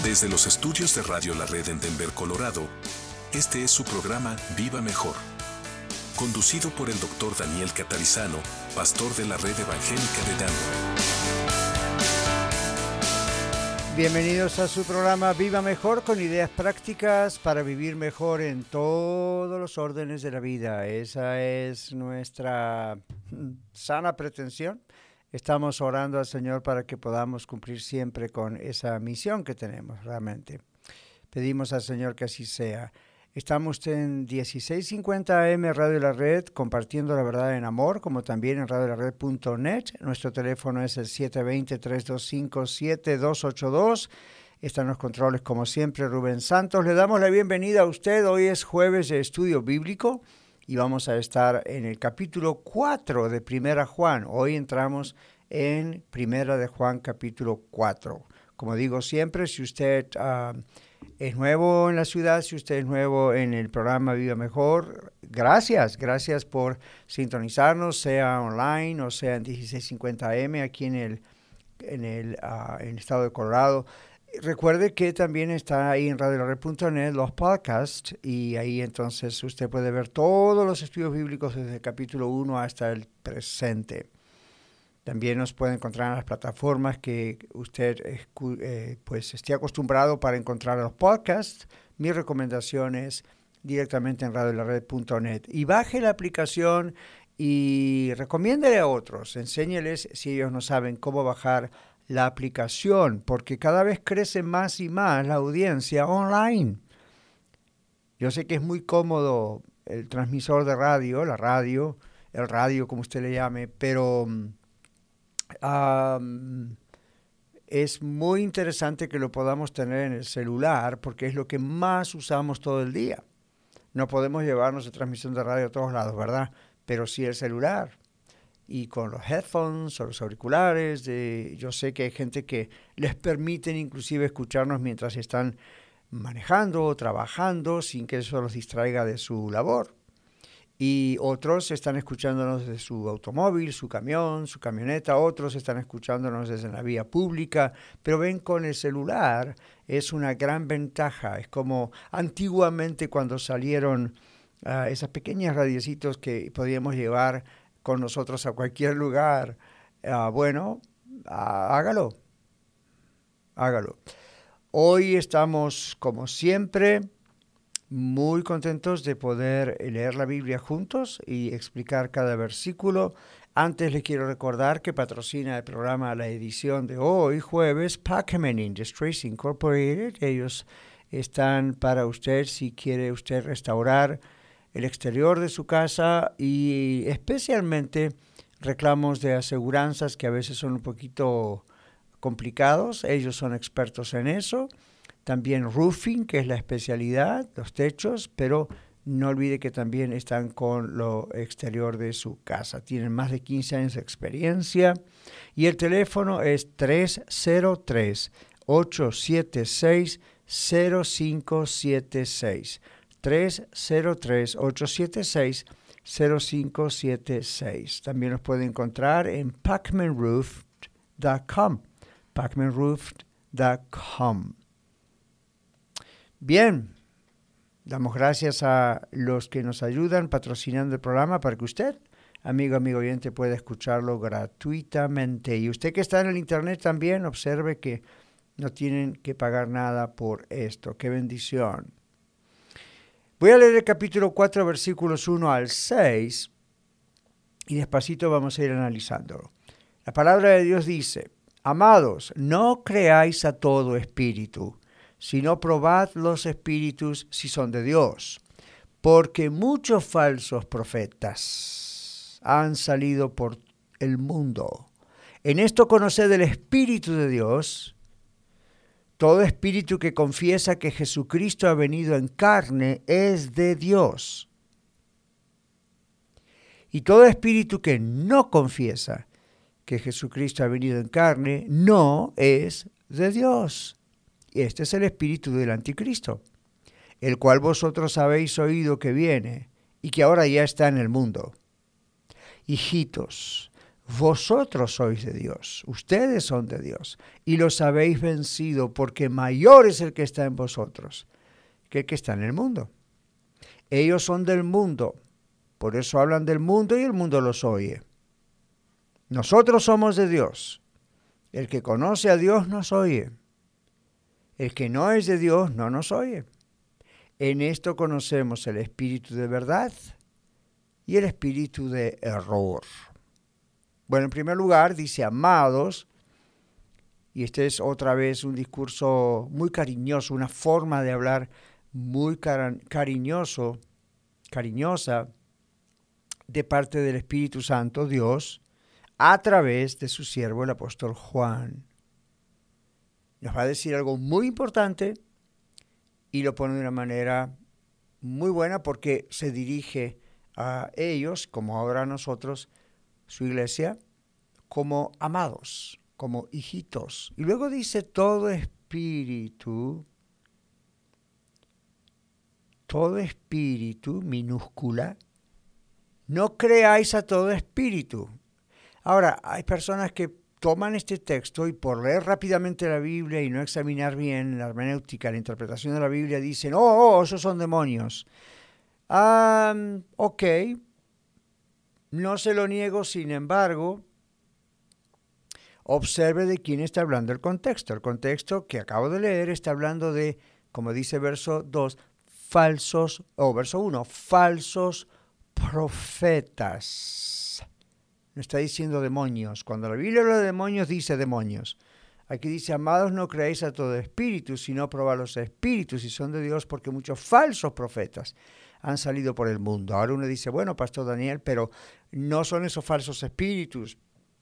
Desde los estudios de Radio La Red en Denver, Colorado, este es su programa Viva Mejor, conducido por el Dr. Daniel Catarizano, pastor de la Red Evangélica de Denver. Bienvenidos a su programa Viva Mejor, con ideas prácticas para vivir mejor en todos los órdenes de la vida. Esa es nuestra sana pretensión. Estamos orando al Señor para que podamos cumplir siempre con esa misión que tenemos realmente. Pedimos al Señor que así sea. Estamos en 1650 AM Radio La Red, compartiendo la verdad en amor, como también en radiolared.net. Nuestro teléfono es el 720-325-7282. Están los controles, como siempre, Rubén Santos. Le damos la bienvenida a usted. Hoy es jueves de estudio bíblico y vamos a estar en el capítulo 4 de Primera Juan. Hoy entramos en Primera de Juan, capítulo 4. Como digo siempre, si usted es nuevo en la ciudad, si usted es nuevo en el programa Viva Mejor, gracias por sintonizarnos, sea online o sea en 1650 AM aquí en el estado de Colorado. Recuerde que también está ahí en radiolared.net los podcasts, y ahí entonces usted puede ver todos los estudios bíblicos desde el capítulo 1 hasta el presente. También nos puede encontrar en las plataformas que usted pues esté acostumbrado para encontrar los podcasts. Mi recomendación es directamente en radiolared.net. Y baje la aplicación y recomiéndele a otros. Enséñeles, si ellos no saben, cómo bajar la aplicación, porque cada vez crece más y más la audiencia online. Yo sé que es muy cómodo el transmisor de radio, el radio como usted le llame, pero es muy interesante que lo podamos tener en el celular, porque es lo que más usamos todo el día. No podemos llevarnos la transmisión de radio a todos lados, ¿verdad? Pero sí el celular. Y con los headphones o los auriculares, yo sé que hay gente que les permiten inclusive escucharnos mientras están manejando o trabajando sin que eso los distraiga de su labor. Y otros están escuchándonos desde su automóvil, su camión, su camioneta. Otros están escuchándonos desde la vía pública. Pero ven, con el celular es una gran ventaja. Es como antiguamente cuando salieron esas pequeñas radiecitos que podíamos llevar con nosotros a cualquier lugar. Hágalo. Hoy estamos, como siempre, muy contentos de poder leer la Biblia juntos y explicar cada versículo. Antes les quiero recordar que patrocina el programa, la edición de hoy, jueves, Pacman Industries Incorporated. Ellos están para usted si quiere usted restaurar el exterior de su casa, y especialmente reclamos de aseguranzas que a veces son un poquito complicados. Ellos son expertos en eso. También roofing, que es la especialidad, los techos, pero no olvide que también están con lo exterior de su casa. Tienen más de 15 años de experiencia y el teléfono es 303-876-0576. 303-876-0576. También nos puede encontrar en pacmanroof.com. pacmanroof.com. Bien, damos gracias a los que nos ayudan patrocinando el programa para que usted, amigo oyente, pueda escucharlo gratuitamente. Y usted que está en el internet también, observe que no tienen que pagar nada por esto. ¡Qué bendición! Voy a leer el capítulo 4, versículos 1 al 6, y despacito vamos a ir analizándolo. La palabra de Dios dice: Amados, no creáis a todo espíritu, sino probad los espíritus si son de Dios, porque muchos falsos profetas han salido por el mundo. En esto conoced el Espíritu de Dios. Todo espíritu que confiesa que Jesucristo ha venido en carne es de Dios. Y todo espíritu que no confiesa que Jesucristo ha venido en carne no es de Dios. Este es el espíritu del anticristo, el cual vosotros habéis oído que viene y que ahora ya está en el mundo. Hijitos, Vosotros sois de Dios, ustedes son de Dios, y los habéis vencido, porque mayor es el que está en vosotros que el que está en el mundo. Ellos son del mundo, por eso hablan del mundo y el mundo los oye. Nosotros somos de Dios. El que conoce a Dios nos oye. El que no es de Dios no nos oye. En esto conocemos el espíritu de verdad y el espíritu de error. Bueno, en primer lugar dice amados, y este es otra vez un discurso muy cariñoso, una forma de hablar muy cariñosa de parte del Espíritu Santo, Dios, a través de su siervo el apóstol Juan. Nos va a decir algo muy importante y lo pone de una manera muy buena porque se dirige a ellos, como ahora a nosotros, su iglesia, como amados, como hijitos. Y luego dice todo espíritu, minúscula, no creáis a todo espíritu. Ahora, hay personas que toman este texto y por leer rápidamente la Biblia y no examinar bien la hermenéutica, la interpretación de la Biblia, dicen, esos son demonios. Ok, no se lo niego, sin embargo, observe de quién está hablando el contexto. El contexto que acabo de leer está hablando de, como dice verso 2, verso 1, falsos profetas. No está diciendo demonios. Cuando la Biblia habla de demonios, dice demonios. Aquí dice, amados, no creéis a todo espíritu, sino probad los espíritus, si son de Dios, porque muchos falsos profetas han salido por el mundo. Ahora uno dice, bueno, Pastor Daniel, pero no son esos falsos espíritus,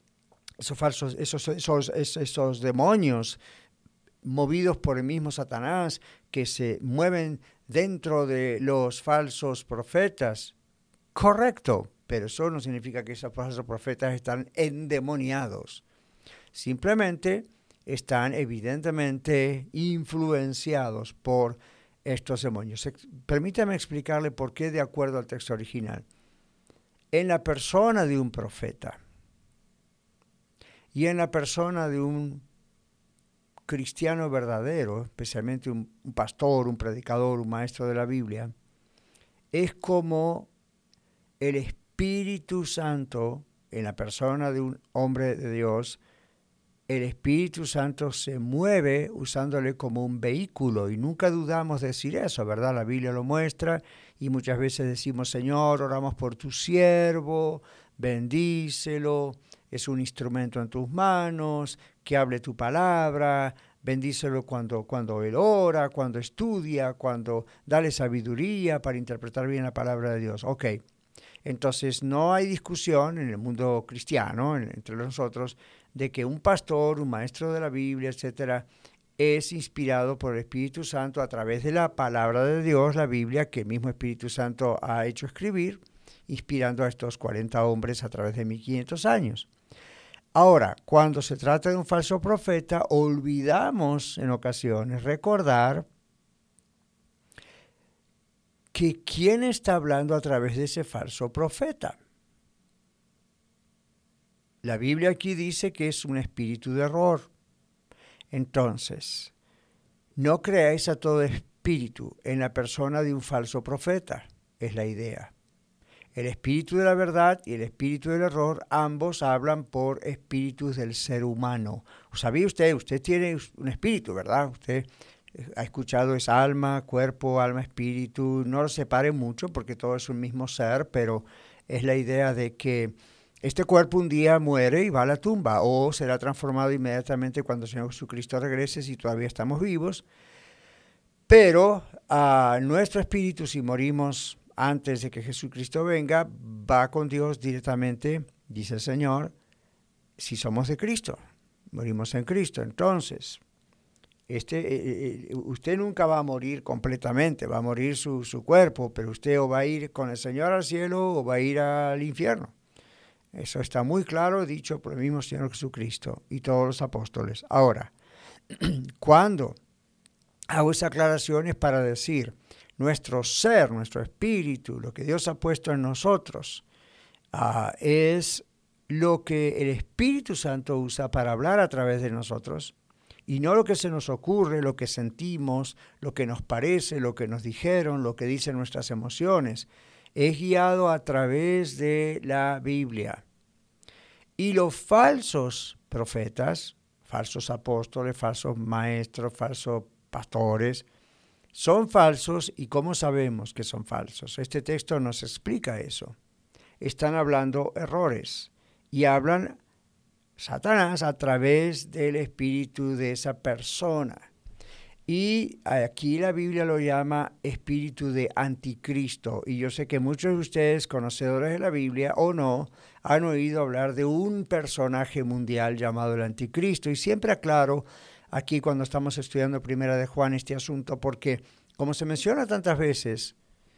esos demonios movidos por el mismo Satanás que se mueven dentro de los falsos profetas. Correcto, pero eso no significa que esos falsos profetas están endemoniados. Simplemente están evidentemente influenciados por estos demonios. Permítame explicarle por qué de acuerdo al texto original. En la persona de un profeta y en la persona de un cristiano verdadero, especialmente un pastor, un predicador, un maestro de la Biblia, es como el Espíritu Santo, en la persona de un hombre de Dios, el Espíritu Santo se mueve usándole como un vehículo y nunca dudamos de decir eso, ¿verdad? La Biblia lo muestra y muchas veces decimos, Señor, oramos por tu siervo, bendícelo, es un instrumento en tus manos, que hable tu palabra, bendícelo cuando él ora, cuando estudia, cuando dale sabiduría para interpretar bien la palabra de Dios. Ok, entonces no hay discusión en el mundo cristiano, entre nosotros, de que un pastor, un maestro de la Biblia, etcétera, es inspirado por el Espíritu Santo a través de la palabra de Dios, la Biblia, que el mismo Espíritu Santo ha hecho escribir, inspirando a estos 40 hombres a través de 1500 años. Ahora, cuando se trata de un falso profeta, olvidamos en ocasiones recordar que quién está hablando a través de ese falso profeta. La Biblia aquí dice que es un espíritu de error. Entonces, no creáis a todo espíritu en la persona de un falso profeta, es la idea. El espíritu de la verdad y el espíritu del error, ambos hablan por espíritus del ser humano. ¿Sabía usted? Usted tiene un espíritu, ¿verdad? Usted ha escuchado esa alma, cuerpo, alma, espíritu. No lo separe mucho porque todo es un mismo ser, pero es la idea de que este cuerpo un día muere y va a la tumba o será transformado inmediatamente cuando el Señor Jesucristo regrese si todavía estamos vivos. Pero nuestro espíritu, si morimos antes de que Jesucristo venga, va con Dios directamente, dice el Señor, si somos de Cristo, morimos en Cristo. Entonces, usted nunca va a morir completamente, va a morir su cuerpo, pero usted o va a ir con el Señor al cielo o va a ir al infierno. Eso está muy claro, dicho por el mismo Señor Jesucristo y todos los apóstoles. Ahora, cuando hago esas aclaraciones para decir nuestro ser, nuestro espíritu, lo que Dios ha puesto en nosotros, es lo que el Espíritu Santo usa para hablar a través de nosotros, y no lo que se nos ocurre, lo que sentimos, lo que nos parece, lo que nos dijeron, lo que dicen nuestras emociones. Es guiado a través de la Biblia. Y los falsos profetas, falsos apóstoles, falsos maestros, falsos pastores, son falsos. ¿Y cómo sabemos que son falsos? Este texto nos explica eso. Están hablando errores y hablan Satanás a través del espíritu de esa persona. Y aquí la Biblia lo llama espíritu de anticristo. Y yo sé que muchos de ustedes, conocedores de la Biblia o no, han oído hablar de un personaje mundial llamado el anticristo. Y siempre aclaro aquí cuando estamos estudiando Primera de Juan este asunto, porque como se menciona tantas veces,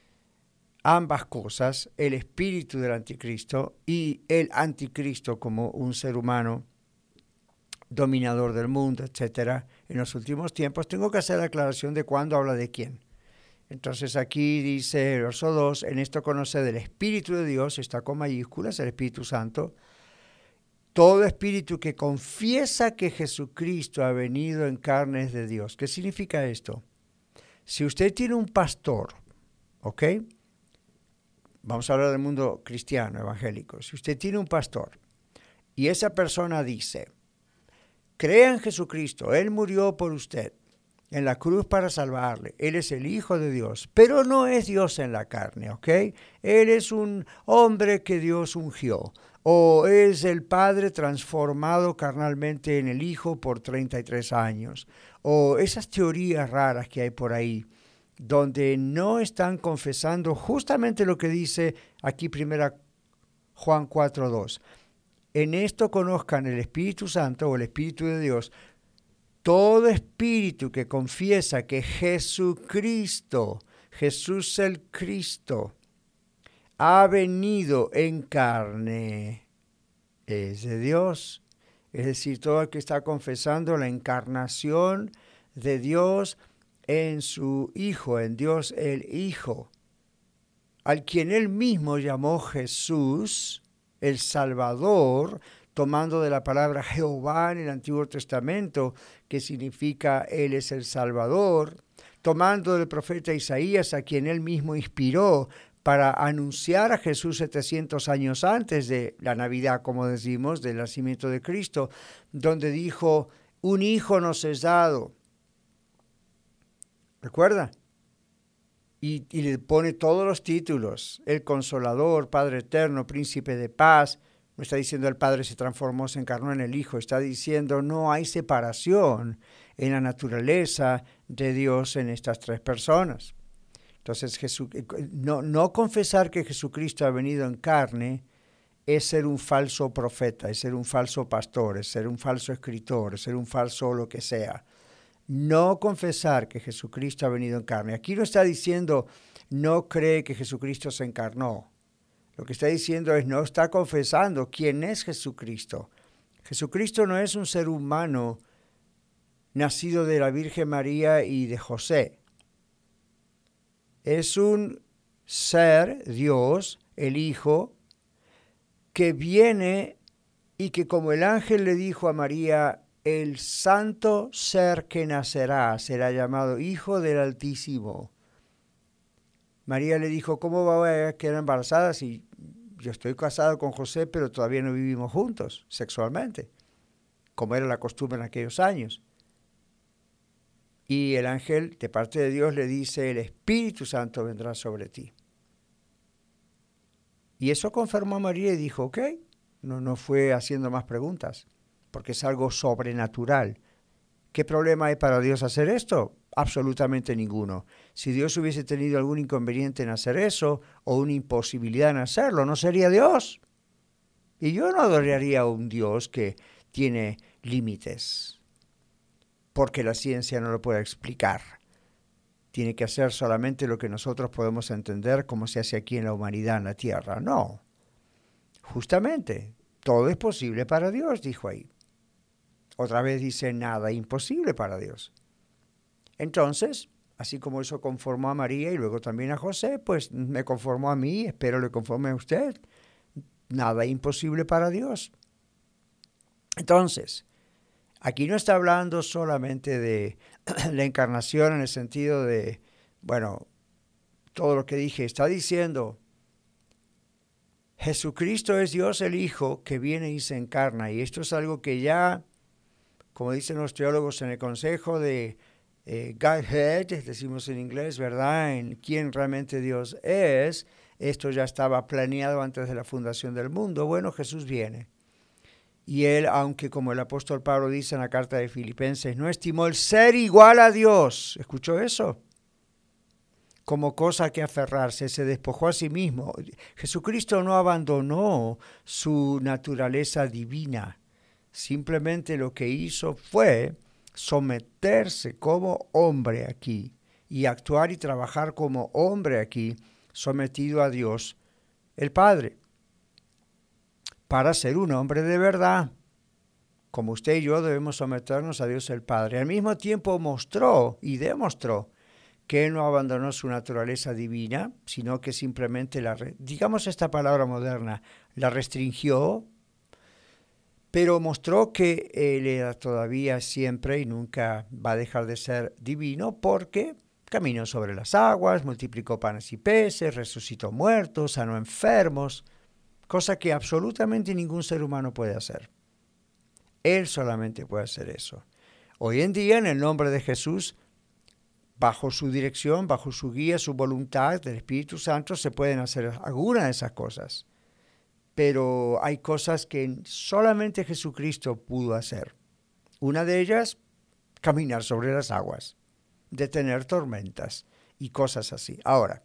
ambas cosas, el espíritu del anticristo y el anticristo como un ser humano dominador del mundo, etcétera, en los últimos tiempos, tengo que hacer la aclaración de cuándo habla de quién. Entonces aquí dice el verso 2, en esto conoce del Espíritu de Dios, está con mayúsculas, el Espíritu Santo, todo espíritu que confiesa que Jesucristo ha venido en carnes de Dios. ¿Qué significa esto? Si usted tiene un pastor, ¿ok? Vamos a hablar del mundo cristiano, evangélico. Si usted tiene un pastor y esa persona dice, crea en Jesucristo, Él murió por usted en la cruz para salvarle, Él es el Hijo de Dios, pero no es Dios en la carne, ¿ok? Él es un hombre que Dios ungió, o es el Padre transformado carnalmente en el Hijo por 33 años, o esas teorías raras que hay por ahí, donde no están confesando justamente lo que dice aquí 1 Juan 4:2. En esto conozcan el Espíritu Santo o el Espíritu de Dios, todo espíritu que confiesa que Jesucristo, Jesús el Cristo, ha venido en carne, es de Dios. Es decir, todo el que está confesando la encarnación de Dios en su Hijo, en Dios el Hijo, al quien Él mismo llamó Jesús, el Salvador, tomando de la palabra Jehová en el Antiguo Testamento, que significa Él es el Salvador, tomando del profeta Isaías, a quien Él mismo inspiró para anunciar a Jesús 700 años antes de la Navidad, como decimos, del nacimiento de Cristo, donde dijo, un hijo nos es dado. ¿Recuerda? Y le pone todos los títulos, el Consolador, Padre Eterno, Príncipe de Paz. No está diciendo el Padre se transformó, se encarnó en el Hijo, está diciendo no hay separación en la naturaleza de Dios en estas tres personas. Entonces, no confesar que Jesucristo ha venido en carne es ser un falso profeta, es ser un falso pastor, es ser un falso escritor, es ser un falso lo que sea. No confesar que Jesucristo ha venido en carne. Aquí no está diciendo no cree que Jesucristo se encarnó. Lo que está diciendo es no está confesando quién es Jesucristo. Jesucristo no es un ser humano nacido de la Virgen María y de José. Es un ser, Dios, el Hijo, que viene y que como el ángel le dijo a María, el santo ser que nacerá será llamado Hijo del Altísimo. María le dijo, ¿cómo va a quedar embarazada si yo estoy casado con José, pero todavía no vivimos juntos sexualmente, como era la costumbre en aquellos años? Y el ángel, de parte de Dios, le dice, el Espíritu Santo vendrá sobre ti. Y eso confirmó a María y dijo, ok, no fue haciendo más preguntas, porque es algo sobrenatural. ¿Qué problema hay para Dios hacer esto? Absolutamente ninguno. Si Dios hubiese tenido algún inconveniente en hacer eso o una imposibilidad en hacerlo, no sería Dios. Y yo no adoraría a un Dios que tiene límites, porque la ciencia no lo puede explicar. Tiene que hacer solamente lo que nosotros podemos entender como se hace aquí en la humanidad, en la tierra. No. Justamente, todo es posible para Dios, dijo ahí. Otra vez dice, nada imposible para Dios. Entonces, así como eso conformó a María y luego también a José, pues me conformó a mí, espero le conforme a usted. nada imposible para Dios. Entonces, aquí no está hablando solamente de la encarnación en el sentido de, bueno, todo lo que dije, está diciendo, Jesucristo es Dios el Hijo que viene y se encarna. Y esto es algo que ya, como dicen los teólogos en el consejo de Godhead, decimos en inglés, ¿verdad? En quién realmente Dios es. Esto ya estaba planeado antes de la fundación del mundo. Bueno, Jesús viene. Y él, aunque como el apóstol Pablo dice en la carta de Filipenses, no estimó el ser igual a Dios. ¿Escuchó eso? Como cosa que aferrarse, se despojó a sí mismo. Jesucristo no abandonó su naturaleza divina. Simplemente lo que hizo fue someterse como hombre aquí y actuar y trabajar como hombre aquí, sometido a Dios el Padre, para ser un hombre de verdad. Como usted y yo debemos someternos a Dios el Padre. Al mismo tiempo mostró y demostró que Él no abandonó su naturaleza divina, sino que simplemente digamos esta palabra moderna, la restringió, pero mostró que Él era todavía siempre y nunca va a dejar de ser divino porque caminó sobre las aguas, multiplicó panes y peces, resucitó muertos, sanó enfermos, cosa que absolutamente ningún ser humano puede hacer. Él solamente puede hacer eso. Hoy en día, en el nombre de Jesús, bajo su dirección, bajo su guía, su voluntad del Espíritu Santo, se pueden hacer algunas de esas cosas. Pero hay cosas que solamente Jesucristo pudo hacer. Una de ellas, caminar sobre las aguas, detener tormentas y cosas así. Ahora,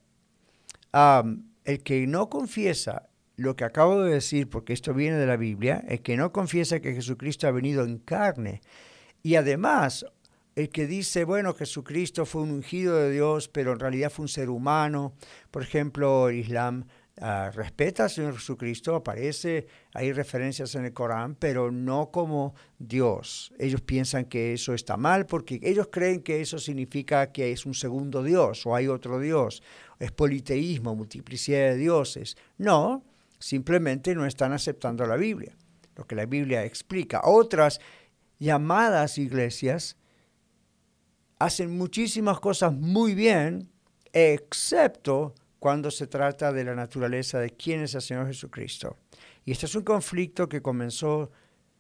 el que no confiesa lo que acabo de decir, porque esto viene de la Biblia, el que no confiesa que Jesucristo ha venido en carne, y además el que dice, bueno, Jesucristo fue un ungido de Dios, pero en realidad fue un ser humano. Por ejemplo, el Islam respeta al Señor Jesucristo, aparece, hay referencias en el Corán, pero no como Dios. Ellos piensan que eso está mal porque ellos creen que eso significa que es un segundo Dios o hay otro Dios. Es politeísmo, multiplicidad de dioses. No, simplemente no están aceptando la Biblia, lo que la Biblia explica. Otras llamadas iglesias hacen muchísimas cosas muy bien, excepto cuando se trata de la naturaleza de quién es el Señor Jesucristo. Y este es un conflicto que comenzó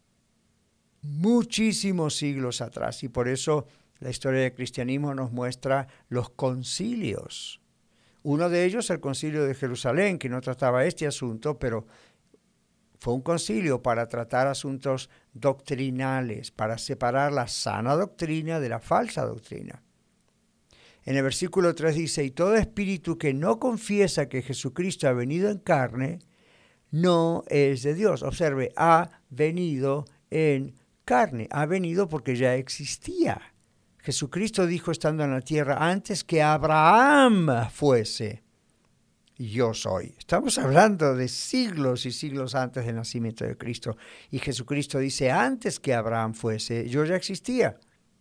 muchísimos siglos atrás, y por eso la historia del cristianismo nos muestra los concilios. Uno de ellos, el concilio de Jerusalén, que no trataba este asunto, pero fue un concilio para tratar asuntos doctrinales, para separar la sana doctrina de la falsa doctrina. En el versículo 3 dice, y todo espíritu que no confiesa que Jesucristo ha venido en carne, no es de Dios. Observe, ha venido en carne, ha venido porque ya existía. Jesucristo dijo estando en la tierra, antes que Abraham fuese, yo soy. Estamos hablando de siglos y siglos antes del nacimiento de Cristo. Y Jesucristo dice, antes que Abraham fuese, yo ya existía.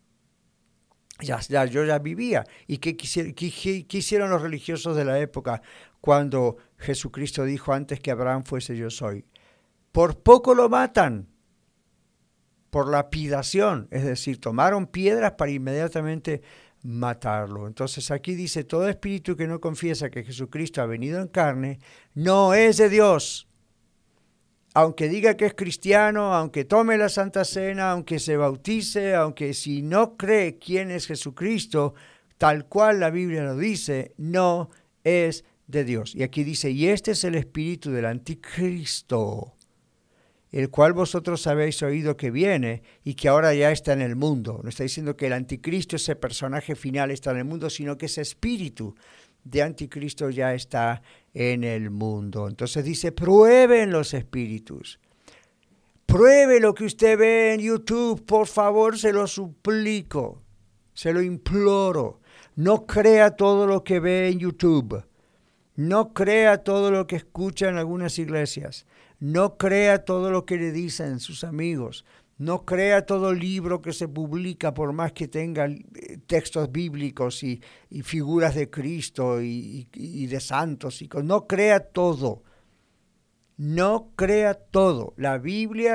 Yo ya vivía. ¿Y qué hicieron los religiosos de la época cuando Jesucristo dijo, antes que Abraham fuese, yo soy? Por poco lo matan. Por lapidación. Es decir, tomaron piedras para inmediatamente matarlo. Entonces aquí dice, todo espíritu que no confiesa que Jesucristo ha venido en carne, no es de Dios. Aunque diga que es cristiano, aunque tome la Santa Cena, aunque se bautice, aunque si no cree quién es Jesucristo, tal cual la Biblia lo dice, no es de Dios. Y aquí dice, y este es el espíritu del anticristo, el cual vosotros habéis oído que viene y que ahora ya está en el mundo. No está diciendo que el anticristo, ese personaje final, está en el mundo, sino que ese espíritu de anticristo ya está en el mundo. Entonces dice, prueben los espíritus. Pruebe lo que usted ve en YouTube, por favor, se lo suplico, se lo imploro. No crea todo lo que ve en YouTube. No crea todo lo que escucha en algunas iglesias. No crea todo lo que le dicen sus amigos. No crea todo libro que se publica, por más que tenga textos bíblicos y figuras de Cristo y de santos. No crea todo. No crea todo. La Biblia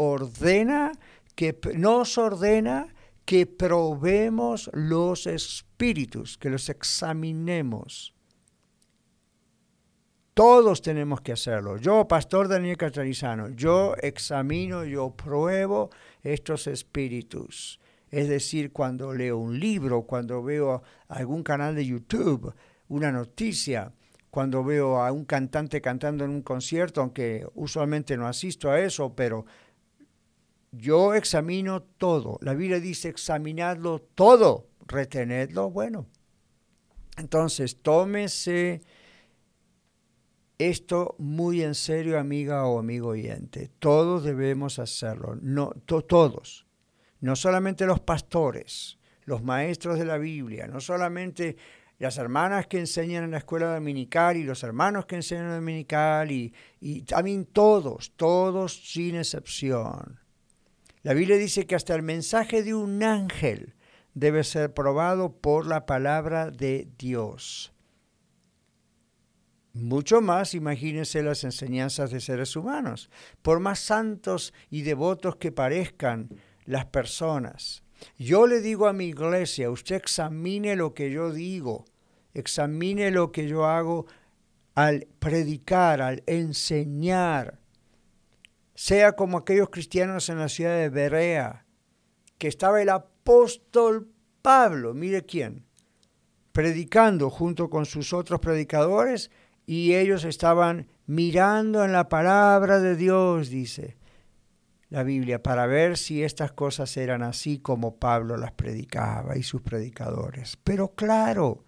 nos ordena que probemos los espíritus, que los examinemos. Todos tenemos que hacerlo. Yo, Pastor Daniel Catarizano, yo examino, yo pruebo estos espíritus. Es decir, cuando leo un libro, cuando veo algún canal de YouTube, una noticia, cuando veo a un cantante cantando en un concierto, aunque usualmente no asisto a eso, pero yo examino todo. La Biblia dice examinadlo todo, retenedlo. Bueno, entonces tómese esto muy en serio, amiga o amigo oyente. Todos debemos hacerlo, todos. No solamente los pastores, los maestros de la Biblia, no solamente las hermanas que enseñan en la escuela dominical y los hermanos que enseñan en la dominical y también todos sin excepción. La Biblia dice que hasta el mensaje de un ángel debe ser probado por la palabra de Dios. Mucho más, imagínense las enseñanzas de seres humanos. Por más santos y devotos que parezcan las personas, yo le digo a mi iglesia, usted examine lo que yo digo, examine lo que yo hago al predicar, al enseñar. Sea como aquellos cristianos en la ciudad de Berea, que estaba el apóstol Pablo, mire quién, predicando junto con sus otros predicadores, y ellos estaban mirando en la palabra de Dios, dice la Biblia, para ver si estas cosas eran así como Pablo las predicaba y sus predicadores. Pero claro,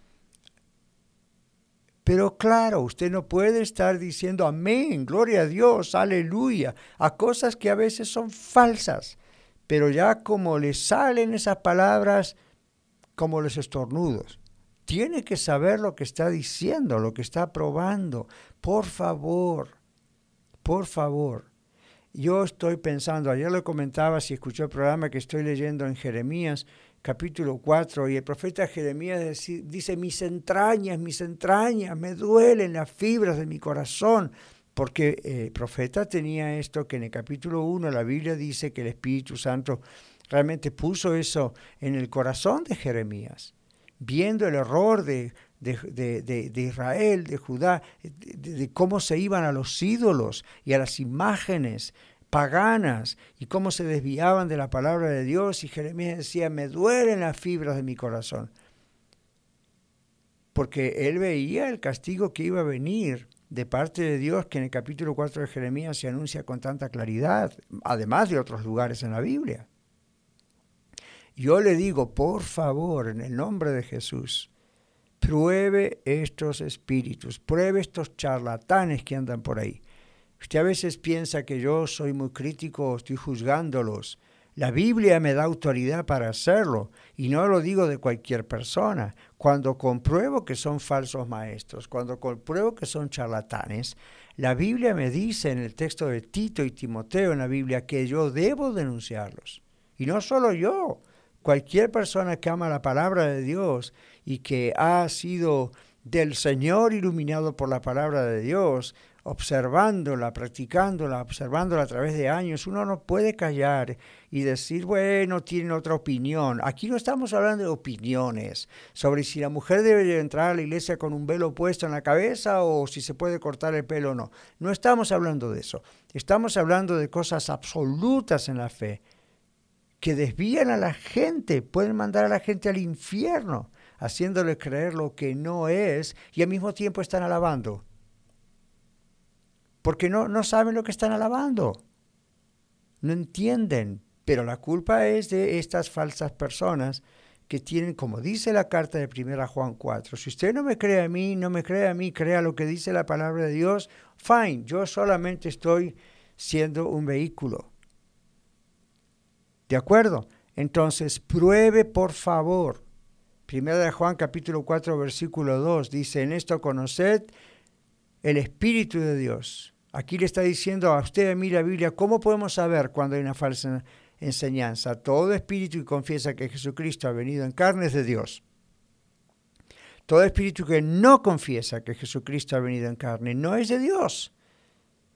usted no puede estar diciendo amén, gloria a Dios, aleluya, a cosas que a veces son falsas, pero ya como le salen esas palabras como los estornudos. Tiene que saber lo que está diciendo, lo que está probando. Por favor. Yo estoy pensando, ayer le comentaba, si escuchó el programa, que estoy leyendo en Jeremías, capítulo 4, y el profeta Jeremías dice, mis entrañas, me duelen las fibras de mi corazón, porque el profeta tenía esto que en el capítulo 1 la Biblia dice que el Espíritu Santo realmente puso eso en el corazón de Jeremías, viendo el error de Israel, de Judá, de cómo se iban a los ídolos y a las imágenes paganas y cómo se desviaban de la palabra de Dios, y Jeremías decía, me duelen las fibras de mi corazón, porque él veía el castigo que iba a venir de parte de Dios, que en el capítulo 4 de Jeremías se anuncia con tanta claridad, además de otros lugares en la Biblia. Yo le digo, por favor, en el nombre de Jesús, pruebe estos espíritus, pruebe estos charlatanes que andan por ahí. Usted a veces piensa que yo soy muy crítico, estoy juzgándolos. La Biblia me da autoridad para hacerlo, y no lo digo de cualquier persona. Cuando compruebo que son falsos maestros, cuando compruebo que son charlatanes, la Biblia me dice en el texto de Tito y Timoteo en la Biblia que yo debo denunciarlos. Y no solo yo. Cualquier persona que ama la palabra de Dios y que ha sido del Señor iluminado por la palabra de Dios, observándola, practicándola, observándola a través de años, uno no puede callar y decir, bueno, tienen otra opinión. Aquí no estamos hablando de opiniones sobre si la mujer debe entrar a la iglesia con un velo puesto en la cabeza o si se puede cortar el pelo o no. No estamos hablando de eso. Estamos hablando de cosas absolutas en la fe, que desvían a la gente, pueden mandar a la gente al infierno, haciéndole creer lo que no es, y al mismo tiempo están alabando. Porque no saben lo que están alabando. No entienden. Pero la culpa es de estas falsas personas que tienen, como dice la carta de 1 Juan 4, si usted no me cree a mí, crea lo que dice la palabra de Dios, fine, yo solamente estoy siendo un vehículo. ¿De acuerdo? Entonces, pruebe por favor. 1 Juan capítulo 4, versículo 2 dice, en esto conoced el Espíritu de Dios. Aquí le está diciendo a usted y a mí la Biblia, ¿cómo podemos saber cuando hay una falsa enseñanza? Todo espíritu que confiesa que Jesucristo ha venido en carne es de Dios. Todo espíritu que no confiesa que Jesucristo ha venido en carne no es de Dios.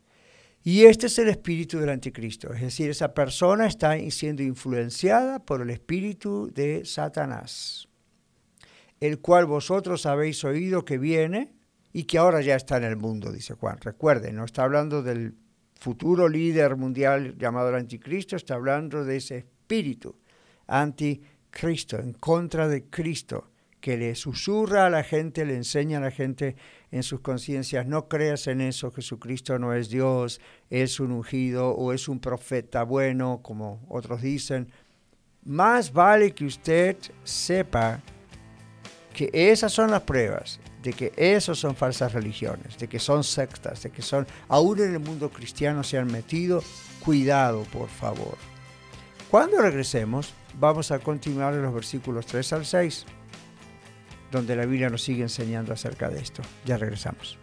Y este es el espíritu del anticristo, es decir, esa persona está siendo influenciada por el espíritu de Satanás, el cual vosotros habéis oído que viene y que ahora ya está en el mundo, dice Juan. Recuerden, no está hablando del futuro líder mundial llamado el anticristo, está hablando de ese espíritu anticristo, en contra de Cristo, que le susurra a la gente, le enseña a la gente en sus conciencias: no creas en eso, Jesucristo no es Dios, es un ungido o es un profeta bueno, como otros dicen. Más vale que usted sepa que esas son las pruebas de que esos son falsas religiones, de que son sectas, de que son, aún en el mundo cristiano se han metido. Cuidado, por favor. Cuando regresemos, vamos a continuar en los versículos 3 al 6, donde la Biblia nos sigue enseñando acerca de esto. Ya regresamos.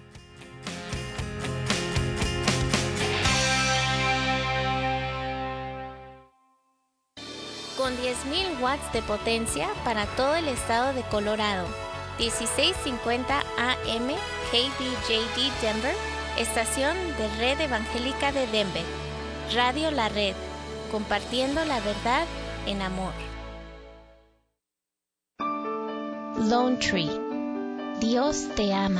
Con 10.000 watts de potencia para todo el estado de Colorado. 1650 AM KBJD Denver, estación de Red Evangélica de Denver. Radio La Red, compartiendo la verdad en amor. Lone Tree, Dios te ama.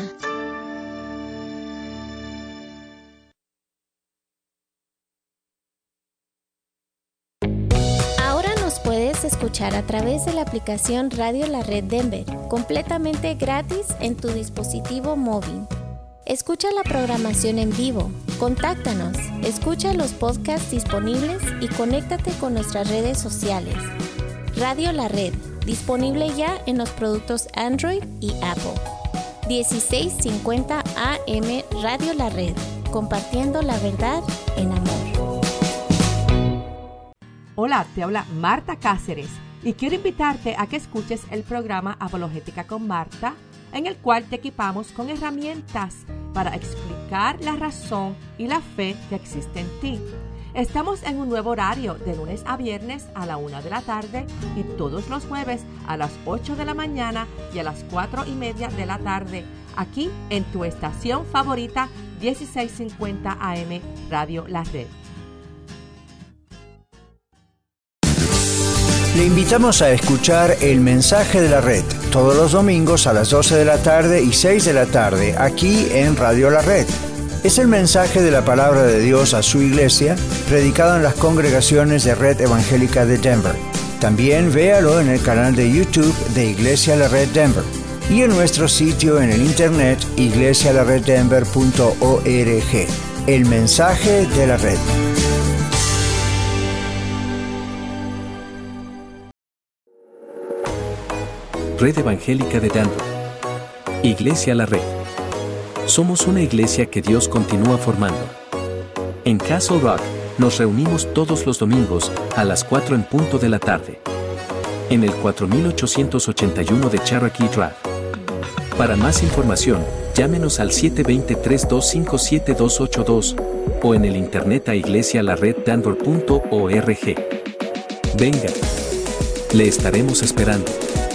Ahora nos puedes escuchar a través de la aplicación Radio La Red Denver, completamente gratis en tu dispositivo móvil. Escucha la programación en vivo, contáctanos, escucha los podcasts disponibles y conéctate con nuestras redes sociales. Radio La Red, disponible ya en los productos Android y Apple. 1650 AM Radio La Red, compartiendo la verdad en amor. Hola, te habla Marta Cáceres y quiero invitarte a que escuches el programa Apologética con Marta, en el cual te equipamos con herramientas para explicar la razón y la fe que existe en ti. Estamos en un nuevo horario de lunes a viernes a la 1 de la tarde y todos los jueves a las 8 de la mañana y a las 4:30 de la tarde, aquí en tu estación favorita 1650 AM Radio La Red. Le invitamos a escuchar El Mensaje de la Red todos los domingos a las 12 de la tarde y 6 de la tarde aquí en Radio La Red. Es el mensaje de la palabra de Dios a su iglesia, predicado en las congregaciones de Red Evangélica de Denver. También véalo en el canal de YouTube de Iglesia La Red Denver y en nuestro sitio en el internet iglesialareddenver.org. El Mensaje de la Red. Red Evangélica de Denver. Iglesia La Red. Somos una iglesia que Dios continúa formando. En Castle Rock, nos reunimos todos los domingos a las 4 en punto de la tarde. En el 4881 de Cherokee Drive. Para más información, llámenos al 720-325-7282 o en el internet a iglesialareddenver.org. Venga, le estaremos esperando.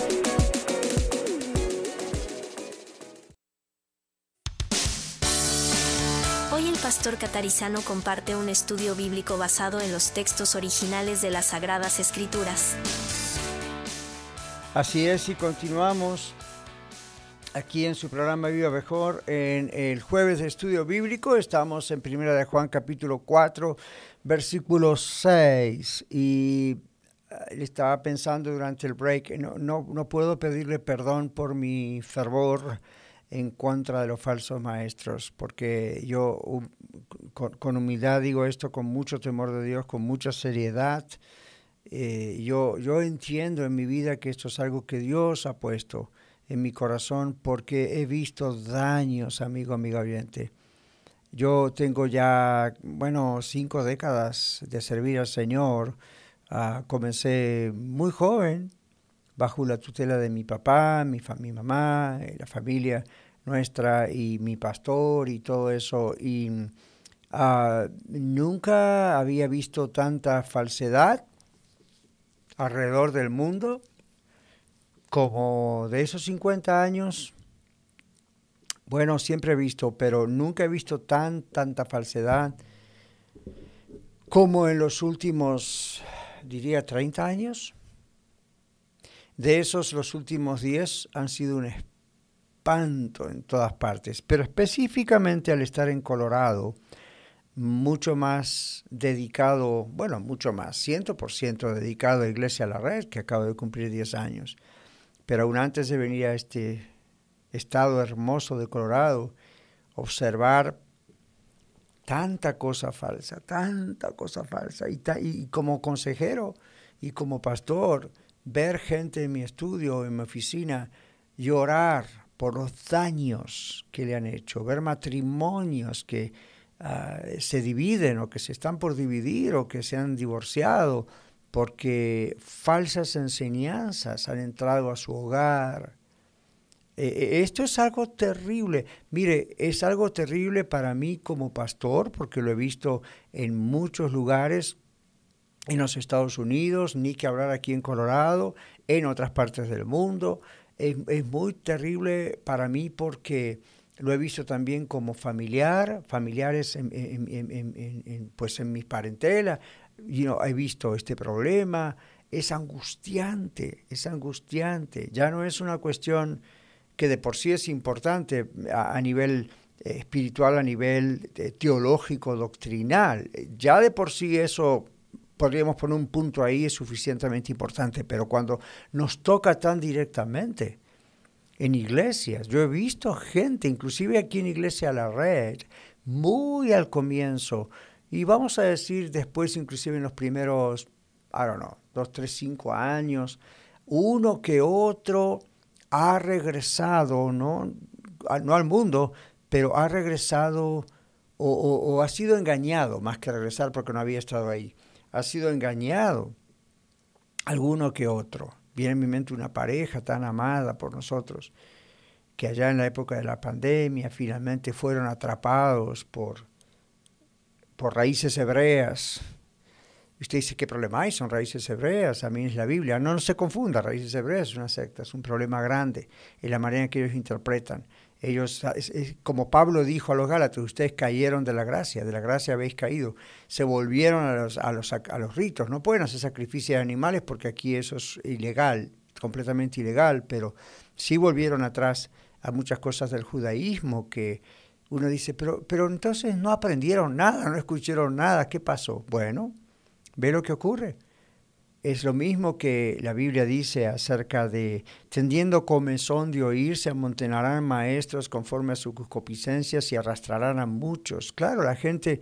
Pastor Catarizano comparte un estudio bíblico basado en los textos originales de las Sagradas Escrituras. Así es, y continuamos aquí en su programa Viva Mejor en el jueves de estudio bíblico. Estamos en 1 de Juan capítulo 4, versículo 6. Y estaba pensando durante el break, no puedo pedirle perdón por mi fervor en contra de los falsos maestros, porque yo con humildad digo esto, con mucho temor de Dios, con mucha seriedad. Yo entiendo en mi vida que esto es algo que Dios ha puesto en mi corazón, porque he visto daños, amigo oyente. Yo tengo ya, 5 décadas de servir al Señor. Comencé muy joven, bajo la tutela de mi papá, mi mamá, la familia nuestra y mi pastor y todo eso. Y nunca había visto tanta falsedad alrededor del mundo como de esos 50 años. Bueno, siempre he visto, pero nunca he visto tanta falsedad como en los últimos, diría, 30 años. De esos, los últimos 10 han sido un espanto en todas partes, pero específicamente al estar en Colorado, mucho más dedicado, bueno, mucho más, 100% dedicado a Iglesia a la Red, que acabo de cumplir 10 años. Pero aún antes de venir a este estado hermoso de Colorado, observar tanta cosa falsa, y como consejero y como pastor, ver gente en mi estudio, en mi oficina, llorar por los daños que le han hecho, ver matrimonios que se dividen o que se están por dividir o que se han divorciado porque falsas enseñanzas han entrado a su hogar. Esto es algo terrible. Mire, es algo terrible para mí como pastor porque lo he visto en muchos lugares en los Estados Unidos, ni que hablar aquí en Colorado, en otras partes del mundo. Es muy terrible para mí porque lo he visto también como familiares pues en mis parentelas. He visto este problema. Es angustiante. Ya no es una cuestión que de por sí es importante a nivel espiritual, a nivel teológico, doctrinal. Ya de por sí eso, podríamos poner un punto ahí, es suficientemente importante, pero cuando nos toca tan directamente en iglesias, yo he visto gente, inclusive aquí en Iglesia a la Red, muy al comienzo, y vamos a decir después, inclusive en los primeros, 2, 3, 5 años, uno que otro ha regresado, no al mundo, pero ha regresado o ha sido engañado, más que regresar porque no había estado ahí. Ha sido engañado alguno que otro. Viene en mi mente una pareja tan amada por nosotros, que allá en la época de la pandemia finalmente fueron atrapados por raíces hebreas. Y usted dice, ¿qué problema hay? Son raíces hebreas, a mí es la Biblia. No se confunda, raíces hebreas es una secta, es un problema grande en la manera en que ellos interpretan. Ellos, como Pablo dijo a los Gálatas, ustedes cayeron de la gracia habéis caído. Se volvieron a los ritos. No pueden hacer sacrificios de animales porque aquí eso es ilegal, completamente ilegal, pero sí volvieron atrás a muchas cosas del judaísmo que uno dice, pero entonces no aprendieron nada, no escucharon nada, ¿qué pasó? Bueno, ve lo que ocurre. Es lo mismo que la Biblia dice acerca de, tendiendo comezón de oír, se amontonarán maestros conforme a sus concupiscencias y arrastrarán a muchos. Claro, la gente,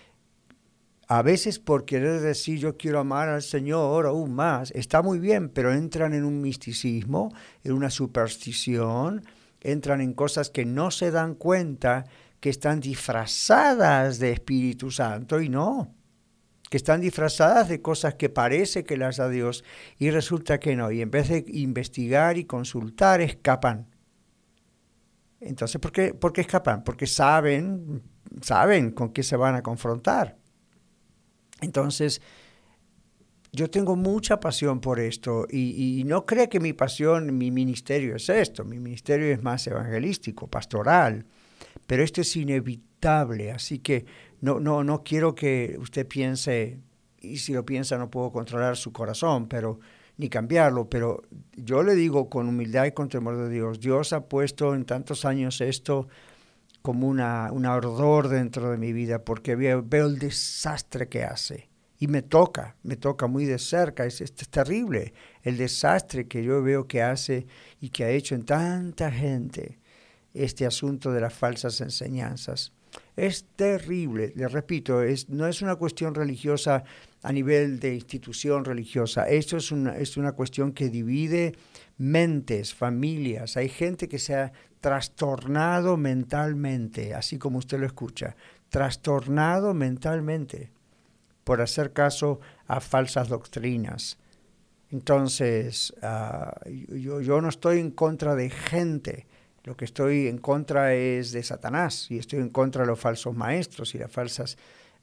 a veces por querer decir yo quiero amar al Señor aún más, está muy bien, pero entran en un misticismo, en una superstición, entran en cosas que no se dan cuenta que están disfrazadas de Espíritu Santo y no, que están disfrazadas de cosas que parece que las da Dios y resulta que no. Y en vez de investigar y consultar, escapan. Entonces, ¿por qué escapan? Porque saben con qué se van a confrontar. Entonces, yo tengo mucha pasión por esto y no creo que mi pasión, mi ministerio es esto. Mi ministerio es más evangelístico, pastoral, pero esto es inevitable, así que no quiero que usted piense, y si lo piensa no puedo controlar su corazón, ni cambiarlo, pero yo le digo con humildad y con temor de Dios, Dios ha puesto en tantos años esto como un ardor dentro de mi vida, porque veo el desastre que hace, y me toca muy de cerca, es terrible el desastre que yo veo que hace y que ha hecho en tanta gente este asunto de las falsas enseñanzas. Es terrible, le repito, no es una cuestión religiosa a nivel de institución religiosa, esto es una cuestión que divide mentes, familias. Hay gente que se ha trastornado mentalmente, así como usted lo escucha, trastornado mentalmente por hacer caso a falsas doctrinas. Entonces, yo no estoy en contra de gente. Lo que estoy en contra es de Satanás y estoy en contra de los falsos maestros y las falsas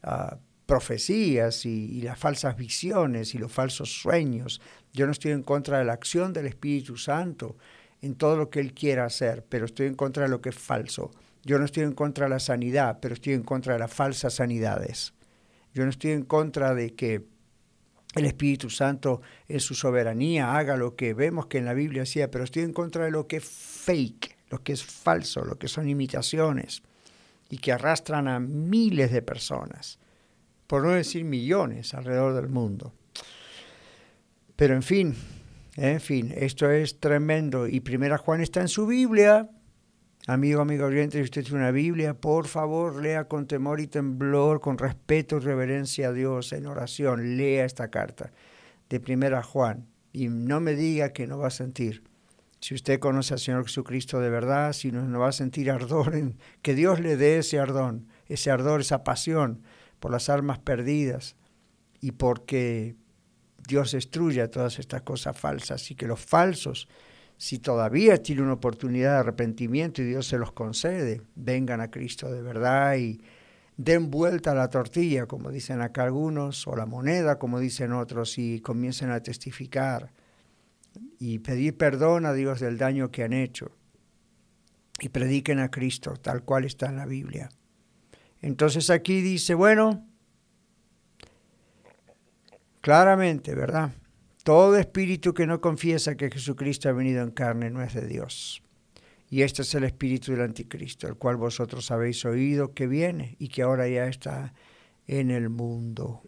profecías y las falsas visiones y los falsos sueños. Yo no estoy en contra de la acción del Espíritu Santo en todo lo que Él quiera hacer, pero estoy en contra de lo que es falso. Yo no estoy en contra de la sanidad, pero estoy en contra de las falsas sanidades. Yo no estoy en contra de que el Espíritu Santo en su soberanía haga lo que vemos que en la Biblia hacía, pero estoy en contra de lo que es fake, lo que es falso, lo que son imitaciones y que arrastran a miles de personas, por no decir millones alrededor del mundo. Pero en fin, esto es tremendo. Y 1 Juan está en su Biblia. Amigo oyente, si usted tiene una Biblia, por favor, lea con temor y temblor, con respeto y reverencia a Dios en oración. Lea esta carta de 1 Juan y no me diga que no va a sentir. Si usted conoce al Señor Jesucristo de verdad, si no va a sentir ardor, que Dios le dé ese ardor, esa pasión por las almas perdidas y porque Dios destruya todas estas cosas falsas y que los falsos, si todavía tiene una oportunidad de arrepentimiento y Dios se los concede, vengan a Cristo de verdad y den vuelta a la tortilla, como dicen acá algunos, o la moneda, como dicen otros, y comiencen a testificar y pedir perdón a Dios del daño que han hecho y prediquen a Cristo tal cual está en la Biblia. Entonces aquí dice, bueno, claramente, ¿verdad? Todo espíritu que no confiesa que Jesucristo ha venido en carne no es de Dios. Y este es el espíritu del anticristo, el cual vosotros habéis oído que viene y que ahora ya está en el mundo.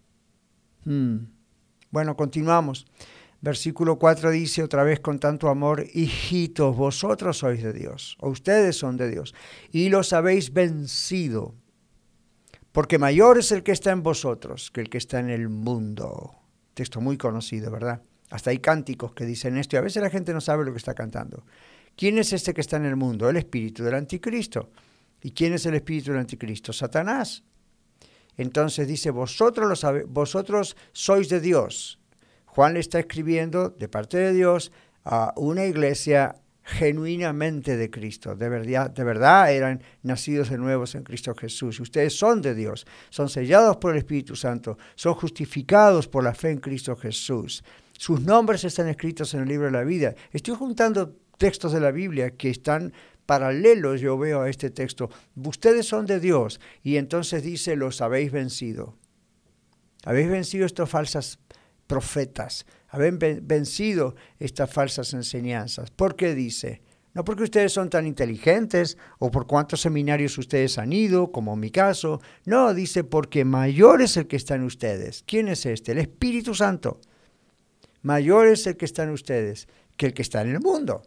Bueno, continuamos. Versículo 4 dice otra vez con tanto amor, hijitos, vosotros sois de Dios, o ustedes son de Dios, y los habéis vencido, porque mayor es el que está en vosotros que el que está en el mundo. Texto muy conocido, ¿verdad? Hasta hay cánticos que dicen esto y a veces la gente no sabe lo que está cantando. ¿Quién es este que está en el mundo? El espíritu del anticristo. ¿Y quién es el espíritu del anticristo? Satanás. Entonces dice, vosotros sois de Dios. Juan le está escribiendo de parte de Dios a una iglesia genuinamente de Cristo. De verdad eran nacidos de nuevos en Cristo Jesús. Ustedes son de Dios, son sellados por el Espíritu Santo, son justificados por la fe en Cristo Jesús. Sus nombres están escritos en el libro de la vida. Estoy juntando textos de la Biblia que están paralelos, yo veo a este texto. Ustedes son de Dios. Y entonces dice, los habéis vencido. Habéis vencido estas falsas profetas. Habéis vencido estas falsas enseñanzas. ¿Por qué dice? No porque ustedes son tan inteligentes o por cuántos seminarios ustedes han ido, como en mi caso. No, dice porque mayor es el que está en ustedes. ¿Quién es este? El Espíritu Santo. Mayor es el que está en ustedes que el que está en el mundo.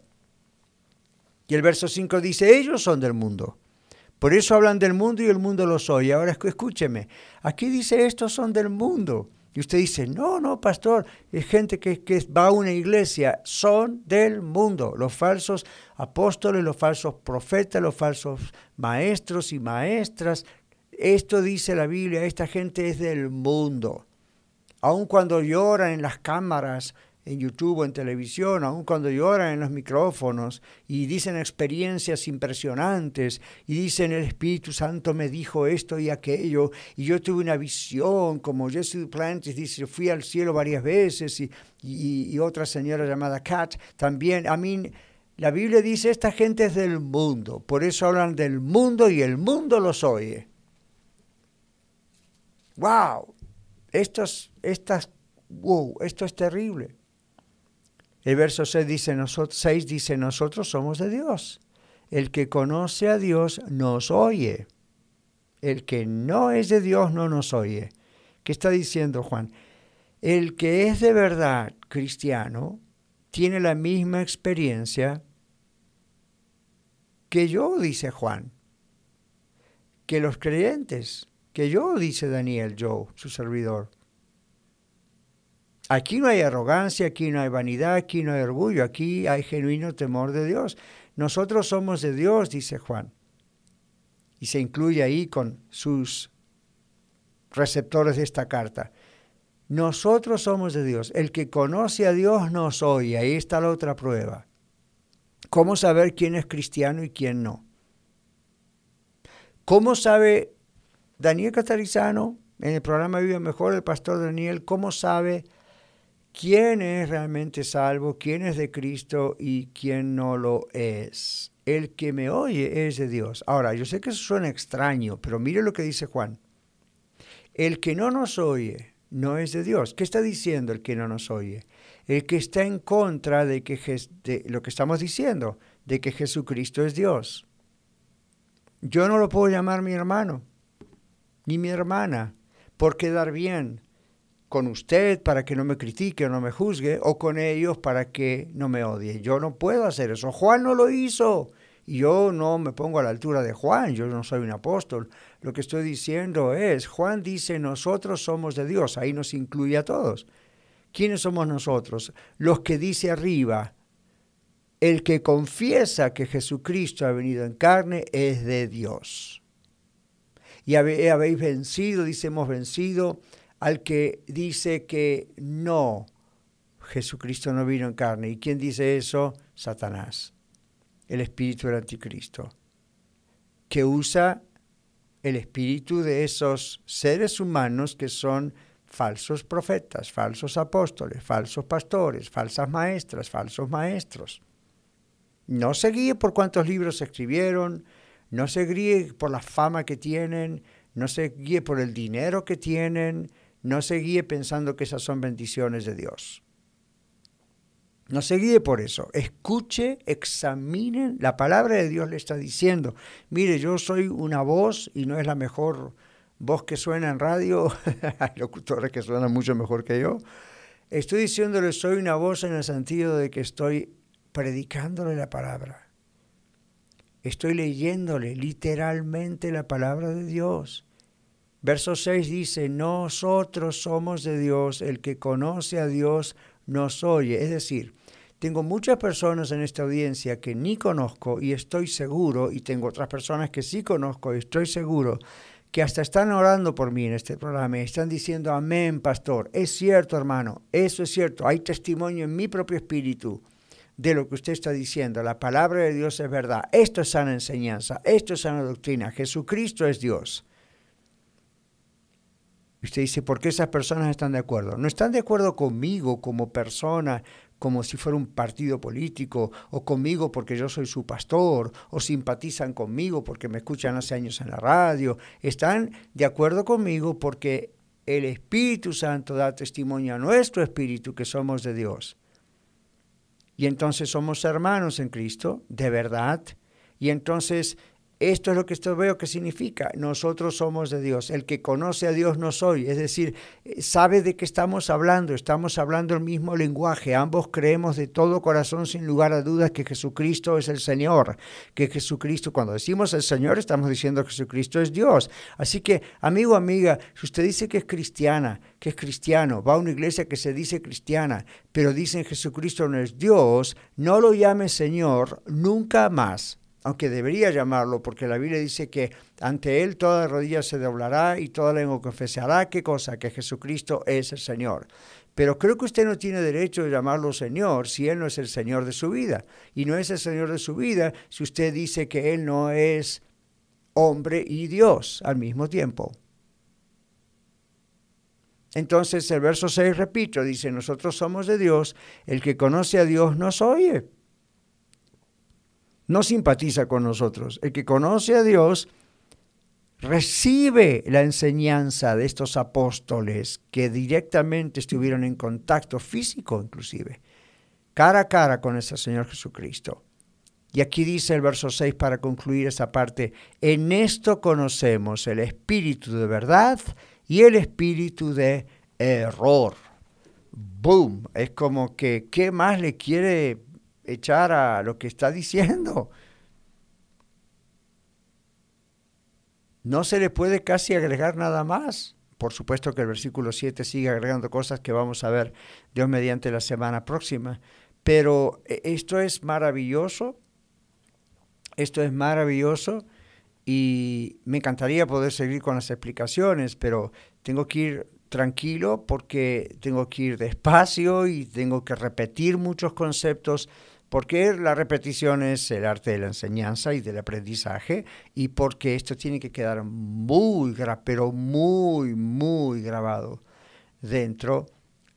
Y el verso 5 dice, ellos son del mundo. Por eso hablan del mundo y el mundo los oye. Ahora escúcheme, aquí dice, estos son del mundo. Y usted dice, no, pastor, es gente que va a una iglesia, son del mundo. Los falsos apóstoles, los falsos profetas, los falsos maestros y maestras. Esto dice la Biblia, esta gente es del mundo. Aun cuando lloran en las cámaras, en YouTube o en televisión, aun cuando lloran en los micrófonos y dicen experiencias impresionantes y dicen el Espíritu Santo me dijo esto y aquello y yo tuve una visión, como Jesse Duplantis dice, fui al cielo varias veces y otra señora llamada Kat también. La Biblia dice esta gente es del mundo, por eso hablan del mundo y el mundo los oye. ¡Wow! Esto es terrible. El verso 6 dice, nosotros somos de Dios. El que conoce a Dios nos oye. El que no es de Dios no nos oye. ¿Qué está diciendo Juan? El que es de verdad cristiano tiene la misma experiencia que yo, dice Juan. Que los creyentes, que yo, dice Daniel, yo, su servidor. Aquí no hay arrogancia, aquí no hay vanidad, aquí no hay orgullo, aquí hay genuino temor de Dios. Nosotros somos de Dios, dice Juan. Y se incluye ahí con sus receptores de esta carta. Nosotros somos de Dios. El que conoce a Dios nos oye. Ahí está la otra prueba. ¿Cómo saber quién es cristiano y quién no? ¿Cómo sabe Daniel Catarizano, en el programa Vive Mejor, el pastor Daniel, cómo sabe quién es realmente salvo, quién es de Cristo y quién no lo es? el que me oye es de Dios. Ahora, yo sé que eso suena extraño, pero mire lo que dice Juan. El que no nos oye no es de Dios. ¿Qué está diciendo el que no nos oye? El que está en contra de lo que estamos diciendo, de que Jesucristo es Dios. Yo no lo puedo llamar mi hermano, ni mi hermana, por quedar bien con usted para que no me critique o no me juzgue, o con ellos para que no me odie. Yo no puedo hacer eso. Juan no lo hizo. Y yo no me pongo a la altura de Juan, yo no soy un apóstol. Lo que estoy diciendo es, Juan dice, nosotros somos de Dios, ahí nos incluye a todos. ¿Quiénes somos nosotros? Los que dice arriba, el que confiesa que Jesucristo ha venido en carne es de Dios. Y habéis vencido, dice, hemos vencido al que dice que no, Jesucristo no vino en carne. ¿Y quién dice eso? Satanás, el espíritu del anticristo, que usa el espíritu de esos seres humanos que son falsos profetas, falsos apóstoles, falsos pastores, falsas maestras, falsos maestros. No se guíe por cuántos libros se escribieron, no se guíe por la fama que tienen, no se guíe por el dinero que tienen, no se guíe pensando que esas son bendiciones de Dios. No se guíe por eso. Escuche, examinen. La palabra de Dios le está diciendo, mire, yo soy una voz y no es la mejor voz que suena en radio. Hay locutores que suenan mucho mejor que yo. Estoy diciéndole, soy una voz en el sentido de que estoy predicándole la palabra. Estoy leyéndole literalmente la palabra de Dios. Verso 6 dice, nosotros somos de Dios, el que conoce a Dios nos oye. Es decir, tengo muchas personas en esta audiencia que ni conozco y estoy seguro, y tengo otras personas que sí conozco y estoy seguro, que hasta están orando por mí en este programa y están diciendo, amén, pastor. Es cierto, hermano, eso es cierto. Hay testimonio en mi propio espíritu de lo que usted está diciendo. La palabra de Dios es verdad. Esto es sana enseñanza, esto es sana doctrina. Jesucristo es Dios. Y usted dice, ¿por qué esas personas están de acuerdo? No están de acuerdo conmigo como persona, como si fuera un partido político, o conmigo porque yo soy su pastor, o simpatizan conmigo porque me escuchan hace años en la radio. Están de acuerdo conmigo porque el Espíritu Santo da testimonio a nuestro espíritu que somos de Dios. Y entonces somos hermanos en Cristo, de verdad. Y entonces esto es lo que esto veo que significa. Nosotros somos de Dios. El que conoce a Dios nos oye. Es decir, sabe de qué estamos hablando. Estamos hablando el mismo lenguaje. Ambos creemos de todo corazón, sin lugar a dudas, que Jesucristo es el Señor. Que Jesucristo, cuando decimos el Señor, estamos diciendo que Jesucristo es Dios. Así que, amigo, amiga, si usted dice que es cristiana, que es cristiano, va a una iglesia que se dice cristiana, pero dicen Jesucristo no es Dios, no lo llame Señor nunca más. Aunque debería llamarlo, porque la Biblia dice que ante Él toda rodilla se doblará y toda lengua confesará, ¿qué cosa? Que Jesucristo es el Señor. Pero creo que usted no tiene derecho de llamarlo Señor si Él no es el Señor de su vida. Y no es el Señor de su vida si usted dice que Él no es hombre y Dios al mismo tiempo. Entonces el verso 6, repito, dice, nosotros somos de Dios, el que conoce a Dios nos oye. No simpatiza con nosotros. El que conoce a Dios recibe la enseñanza de estos apóstoles que directamente estuvieron en contacto físico, inclusive, cara a cara con ese Señor Jesucristo. Y aquí dice el verso 6 para concluir esa parte, en esto conocemos el espíritu de verdad y el espíritu de error. ¡Boom! Es como que, ¿qué más le quiere echar a lo que está diciendo? No se le puede casi agregar nada más. Por supuesto que el versículo 7 sigue agregando cosas que vamos a ver Dios mediante la semana próxima. Pero esto es maravilloso. Esto es maravilloso. Y me encantaría poder seguir con las explicaciones, pero tengo que ir tranquilo porque tengo que ir despacio y tengo que repetir muchos conceptos, porque la repetición es el arte de la enseñanza y del aprendizaje, y porque esto tiene que quedar pero muy grabado dentro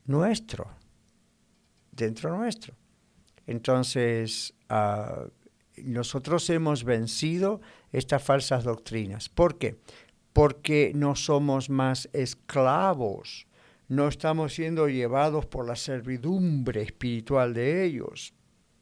nuestro. Entonces, nosotros hemos vencido estas falsas doctrinas. ¿Por qué? Porque no somos más esclavos, no estamos siendo llevados por la servidumbre espiritual de ellos.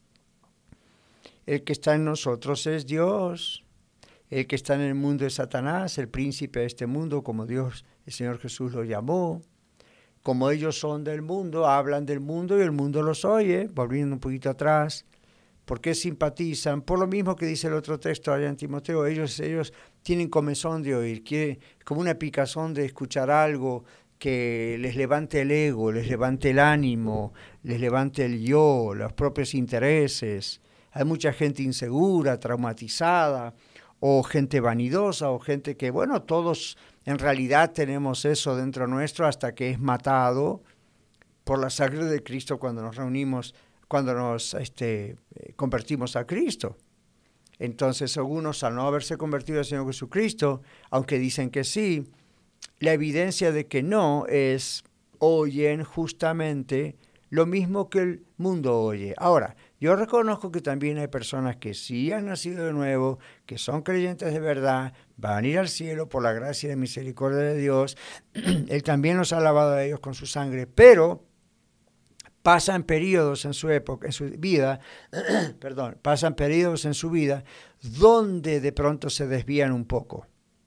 El que está en nosotros es Dios. El que está en el mundo es Satanás, el príncipe de este mundo, como Dios, el Señor Jesús lo llamó. Como ellos son del mundo, hablan del mundo y el mundo los oye, volviendo un poquito atrás. ¿Por qué simpatizan? Por lo mismo que dice el otro texto allá en Timoteo, ellos tienen comezón de oír, como una picazón de escuchar algo que les levante el ego, les levante el ánimo, les levante el yo, los propios intereses. Hay mucha gente insegura, traumatizada, o gente vanidosa, o gente que, bueno, todos en realidad tenemos eso dentro nuestro hasta que es matado por la sangre de Cristo cuando nos reunimos, cuando nos convertimos a Cristo. Entonces, algunos, al no haberse convertido al Señor Jesucristo, aunque dicen que sí, la evidencia de que no es, oyen justamente lo mismo que el mundo oye. Ahora, yo reconozco que también hay personas que sí han nacido de nuevo, que son creyentes de verdad, van a ir al cielo por la gracia y la misericordia de Dios. Él también los ha lavado a ellos con su sangre, pero pasan periodos en su época, en su vida, pasan periodos en su vida donde de pronto se desvían un poco,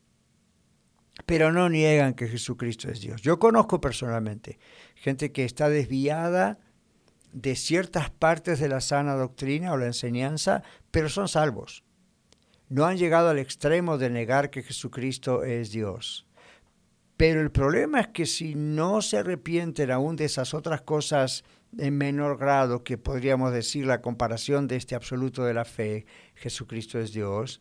pero no niegan que Jesucristo es Dios. Yo conozco personalmente gente que está desviada de ciertas partes de la sana doctrina o la enseñanza, pero son salvos. No han llegado al extremo de negar que Jesucristo es Dios. Pero el problema es que si no se arrepienten aún de esas otras cosas en menor grado, que podríamos decir la comparación de este absoluto de la fe, Jesucristo es Dios,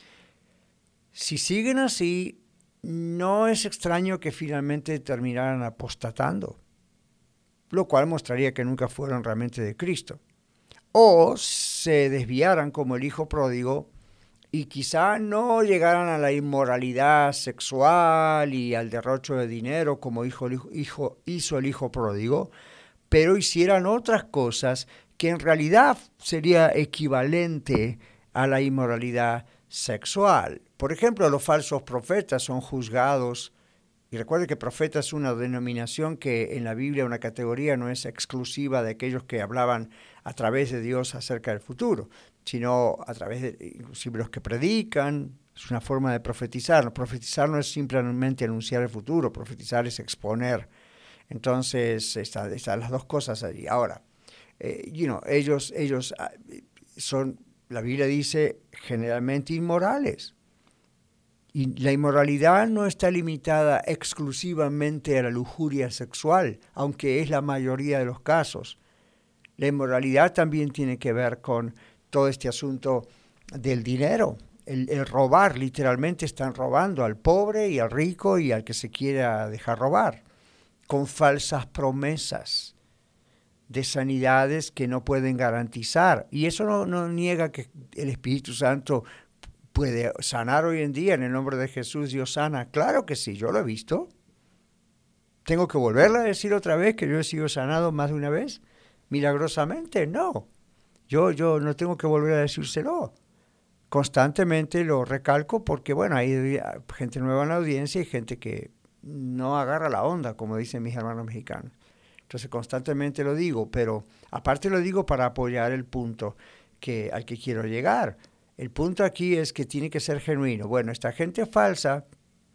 si siguen así, no es extraño que finalmente terminaran apostatando, lo cual mostraría que nunca fueron realmente de Cristo. O se desviaran como el hijo pródigo y quizá no llegaran a la inmoralidad sexual y al derrocho de dinero como hizo el hijo pródigo, pero hicieran otras cosas que en realidad sería equivalente a la inmoralidad sexual. Por ejemplo, los falsos profetas son juzgados. Y recuerde que profeta es una denominación que en la Biblia, una categoría, no es exclusiva de aquellos que hablaban a través de Dios acerca del futuro, sino a través de inclusive los que predican. Es una forma de profetizar. Profetizar no es simplemente anunciar el futuro, profetizar es exponer. Entonces, están las dos cosas allí. Ahora, ellos son, la Biblia dice, generalmente inmorales. Y la inmoralidad no está limitada exclusivamente a la lujuria sexual, aunque es la mayoría de los casos. La inmoralidad también tiene que ver con todo este asunto del dinero. El robar, literalmente están robando al pobre y al rico y al que se quiera dejar robar, con falsas promesas de sanidades que no pueden garantizar. Y eso no niega que el Espíritu Santo puede sanar hoy en día. En el nombre de Jesús Dios sana. Claro que sí, yo lo he visto. ¿Tengo que volverle a decir otra vez que yo he sido sanado más de una vez? Milagrosamente, no. Yo no tengo que volver a decírselo. Constantemente lo recalco porque, bueno, hay gente nueva en la audiencia y gente que no agarra la onda, como dicen mis hermanos mexicanos. Entonces, constantemente lo digo, pero aparte lo digo para apoyar el punto al que quiero llegar. El punto aquí es que tiene que ser genuino. Bueno, esta gente falsa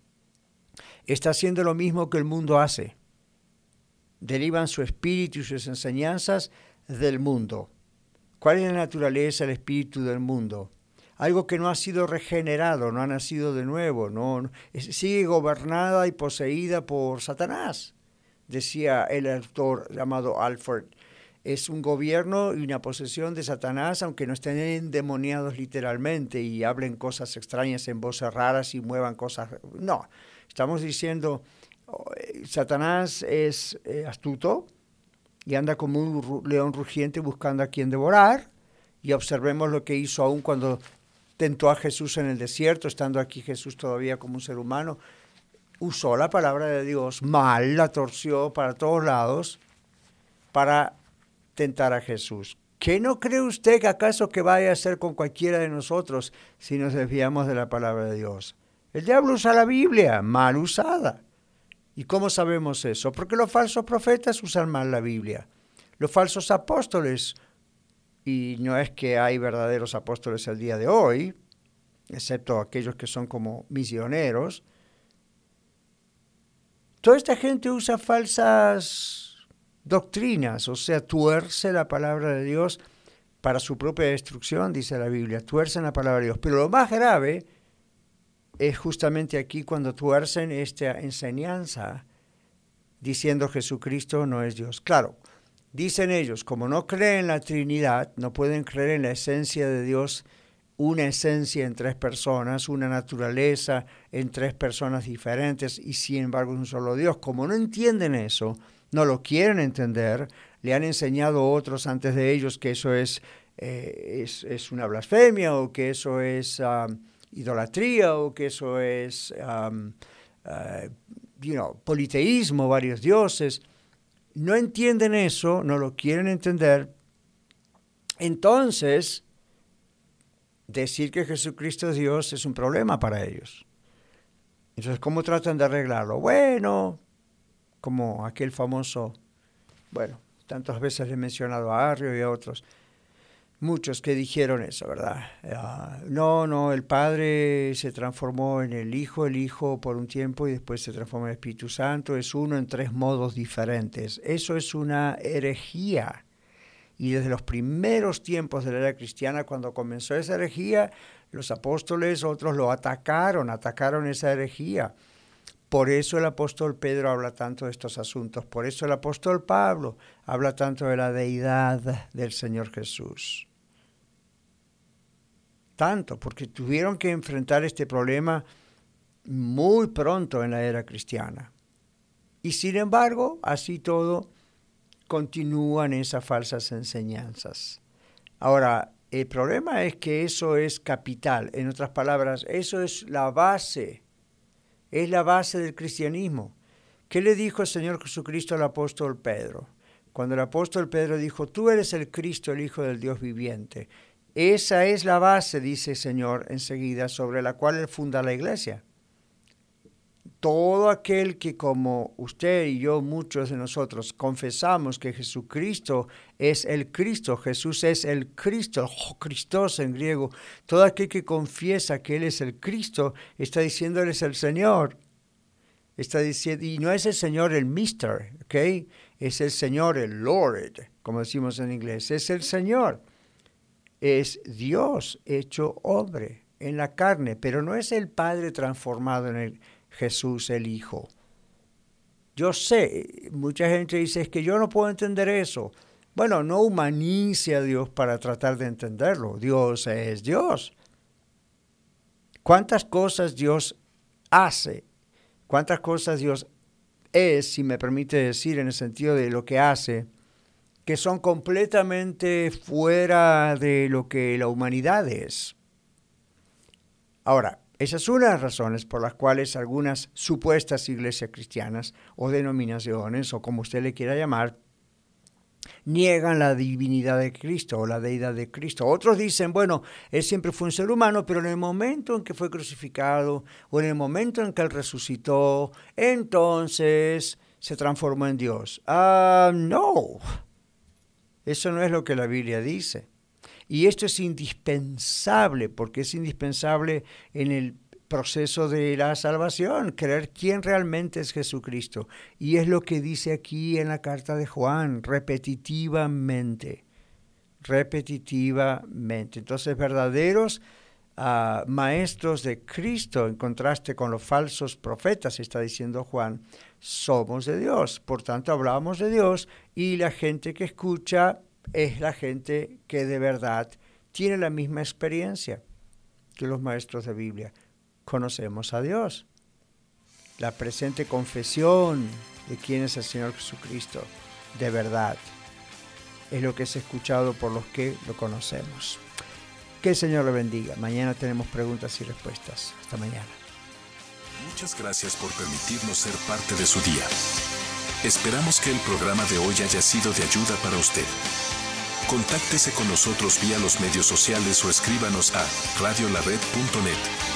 está haciendo lo mismo que el mundo hace. Derivan su espíritu y sus enseñanzas del mundo. ¿Cuál es la naturaleza del espíritu del mundo? Algo que no ha sido regenerado, no ha nacido de nuevo, sigue gobernada y poseída por Satanás, decía el autor llamado Alford. Es un gobierno y una posesión de Satanás, aunque no estén endemoniados literalmente y hablen cosas extrañas en voces raras y muevan cosas. No, estamos diciendo, Satanás es astuto y anda como un león rugiente buscando a quien devorar. Y observemos lo que hizo aún cuando tentó a Jesús en el desierto, estando aquí Jesús todavía como un ser humano. Usó la palabra de Dios mal, la torció para todos lados para tentar a Jesús. ¿Qué no cree usted que acaso que vaya a hacer con cualquiera de nosotros si nos desviamos de la palabra de Dios? El diablo usa la Biblia, mal usada. ¿Y cómo sabemos eso? Porque los falsos profetas usan mal la Biblia. Los falsos apóstoles, y no es que hay verdaderos apóstoles el día de hoy, excepto aquellos que son como misioneros, toda esta gente usa falsas doctrinas, o sea, tuerce la palabra de Dios para su propia destrucción, dice la Biblia, tuercen la palabra de Dios. Pero lo más grave es justamente aquí cuando tuercen esta enseñanza diciendo Jesucristo no es Dios. Claro, dicen ellos, como no creen en la Trinidad, no pueden creer en la esencia de Dios, una esencia en tres personas, una naturaleza en tres personas diferentes y sin embargo un solo Dios. Como no entienden eso, no lo quieren entender, le han enseñado a otros antes de ellos que eso es una blasfemia o que eso es idolatría o que eso es politeísmo, varios dioses. No entienden eso, no lo quieren entender. Entonces, decir que Jesucristo es Dios es un problema para ellos. Entonces, ¿cómo tratan de arreglarlo? Bueno, como aquel famoso, tantas veces le he mencionado a Arrio y a otros, muchos que dijeron eso, ¿verdad? No, el Padre se transformó en el Hijo por un tiempo y después se transformó en el Espíritu Santo, es uno en tres modos diferentes. Eso es una herejía. Y desde los primeros tiempos de la era cristiana, cuando comenzó esa herejía, los apóstoles, otros lo atacaron esa herejía. Por eso el apóstol Pedro habla tanto de estos asuntos. Por eso el apóstol Pablo habla tanto de la deidad del Señor Jesús. Tanto, porque tuvieron que enfrentar este problema muy pronto en la era cristiana. Y sin embargo, así todo, continúan esas falsas enseñanzas. Ahora, el problema es que eso es capital. En otras palabras, eso es la base del cristianismo. ¿Qué le dijo el Señor Jesucristo al apóstol Pedro? Cuando el apóstol Pedro dijo, tú eres el Cristo, el Hijo del Dios viviente. Esa es la base, dice el Señor enseguida, sobre la cual Él funda la iglesia. Todo aquel que como usted y yo, muchos de nosotros, confesamos que Jesucristo es el Cristo, Jesús es el Cristo, Christos en griego, todo aquel que confiesa que Él es el Cristo, está diciendo Él es el Señor. Está diciendo, y no es el Señor el Mister, ¿ok? Es el Señor el Lord, como decimos en inglés, es el Señor. Es Dios hecho hombre en la carne, pero no es el Padre transformado en el Jesús el Hijo. Yo sé, mucha gente dice, es que yo no puedo entender eso. Bueno, no humanice a Dios para tratar de entenderlo. Dios es Dios. ¿Cuántas cosas Dios hace? ¿Cuántas cosas Dios es, si me permite decir, en el sentido de lo que hace, que son completamente fuera de lo que la humanidad es? Ahora, esas son las razones por las cuales algunas supuestas iglesias cristianas o denominaciones, o como usted le quiera llamar, niegan la divinidad de Cristo o la deidad de Cristo. Otros dicen, bueno, Él siempre fue un ser humano, pero en el momento en que fue crucificado o en el momento en que Él resucitó, entonces se transformó en Dios. No, eso no es lo que la Biblia dice. Y esto es indispensable, porque es indispensable en el proceso de la salvación, creer quién realmente es Jesucristo. Y es lo que dice aquí en la carta de Juan, repetitivamente. Entonces, verdaderos maestros de Cristo, en contraste con los falsos profetas, está diciendo Juan, somos de Dios. Por tanto, hablamos de Dios y la gente que escucha es la gente que de verdad tiene la misma experiencia que los maestros de Biblia. Conocemos a Dios. La presente confesión de quién es el Señor Jesucristo, de verdad, es lo que es escuchado por los que lo conocemos. Que el Señor le bendiga. Mañana tenemos preguntas y respuestas. Hasta mañana. Muchas gracias por permitirnos ser parte de su día. Esperamos que el programa de hoy haya sido de ayuda para usted. Contáctese con nosotros vía los medios sociales o escríbanos a radiolared.net.